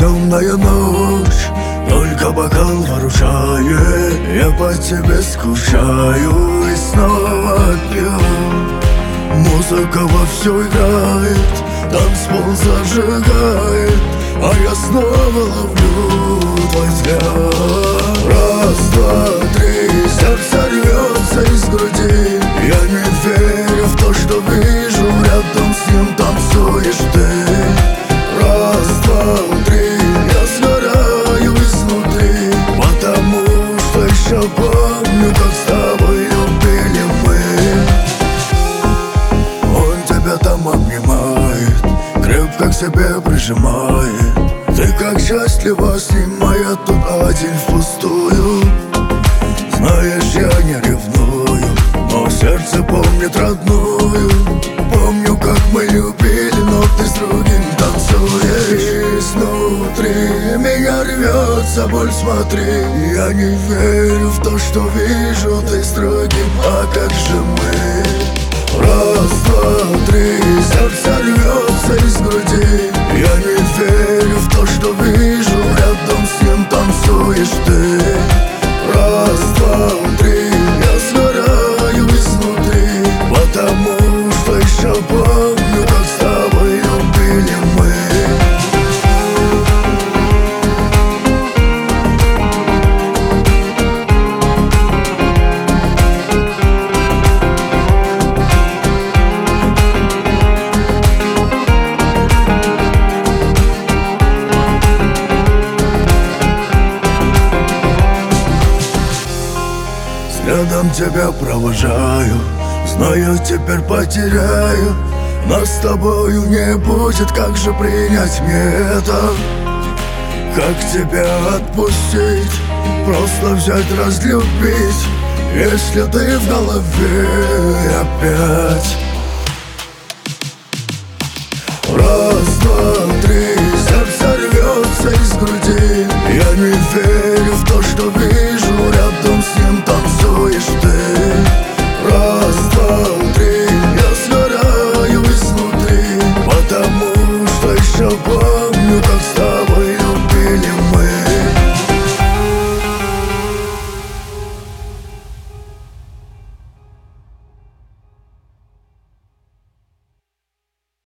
темная ночь, только бокал выручает. Я по тебе скучаю и снова пью. Музыка вовсю играет, танцпол зажигает, а я снова ловлю твой взгляд. Раз, два, три, сердце рвется из груди. Я не верю в то, что вижу, рядом с ним танцуешь ты. Раз, два, три, я сгораю изнутри, потому что еще помню, как с тобой любили мы. Он тебя там обнимает, крепко к себе прижимает. Ты как счастлива с ним, а я тут один впустую. Знаешь, я не ревную, но сердце помнит родную. Помню, как мы любили, но ты с другим танцуешь. Изнутри меня рвется боль, смотри. Я не верю в то, что вижу, ты с другим, а как же мы? Раз, два, три, сердце рвется из груди. Я не верю в то, что вижу, рядом с ним танцуешь ты. Раз, два, три, я сгораю изнутри, потому что еще помню, как с тобой любили мы. Взглядом тебя провожаю, знаю, теперь потеряю. Нас с тобою не будет, как же принять мне это? Как тебя отпустить, просто взять, разлюбить, если ты в голове опять?